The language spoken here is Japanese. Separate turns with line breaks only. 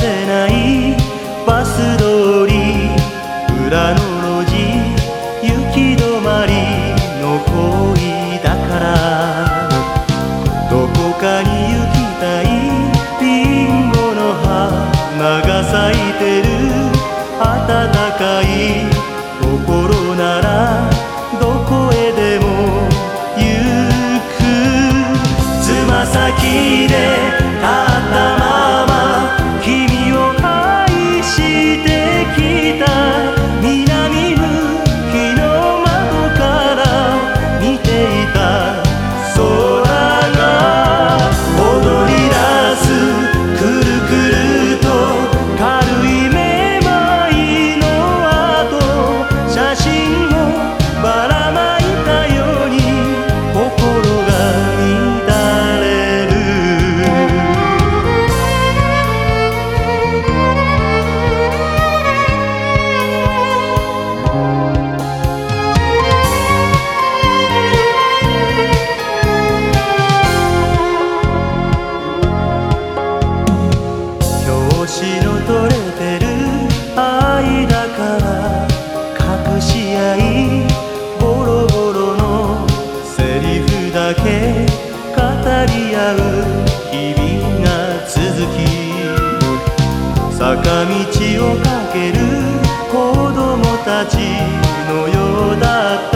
せないバス通り裏の路地行き止まりの恋だから、どこかに行きたいリンゴの花が咲いてる暖かい心ならどこへでも行く。つま先で立ったまま君を愛してきた、南向きの窓から見ていた空が踊り出す、くるくると軽いめまいの後、写真をばらまいたように心が乱れる。表紙の取れてる愛だから隠し合い、ボロボロのセリフだけ語り合う日々が続き、坂道を駆ける子供たちのようだった。